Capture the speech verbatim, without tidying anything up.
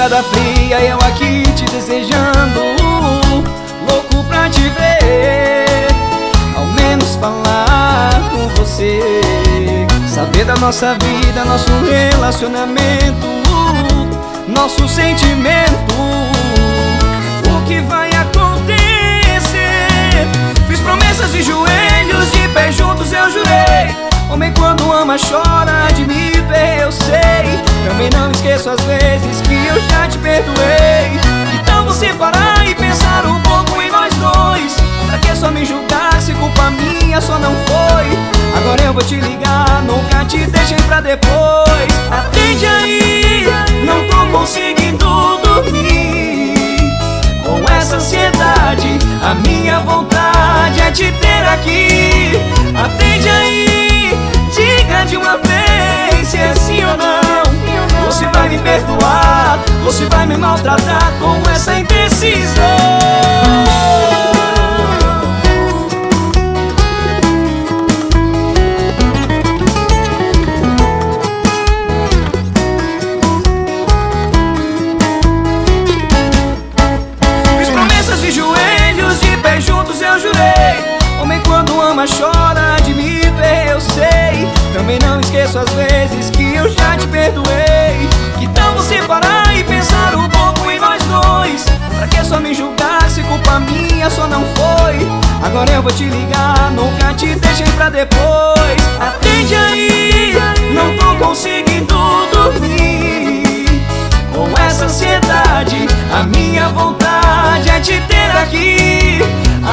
madrugada fria, eu aqui te desejando, louco pra te ver, ao menos falar com você, saber da nossa vida, nosso relacionamento, nosso sentimento, o que vai acontecer. Fiz promessas de joelhos, de pés juntos eu jurei. Homem quando ama chora, admito, eu sei. Também não esqueço as vezes que eu já te perdoei. Então você parar e pensar um pouco em nós dois. Pra que só me julgar se culpa minha só não foi? Agora eu vou te ligar, nunca te deixei pra depois. Atende aí, não tô conseguindo dormir. Com essa ansiedade, a minha vontade é te ter aqui. Atende aí, diga de uma vez se é sim ou não. Você vai me perdoar, você vai me maltratar com essa indecisão. De joelhos, de pés juntos eu jurei. Homem quando ama chora, admito, eu sei. Também não esqueço as vezes que eu já te perdoei. Que tal você parar e pensar um pouco em nós dois? Pra que só me julgar se culpa minha só não foi? Agora eu vou te ligar, nunca te deixei pra depois. Atende aí, não tô conseguindo dormir. Com essa ansiedade, a minha vontade é te ter aqui.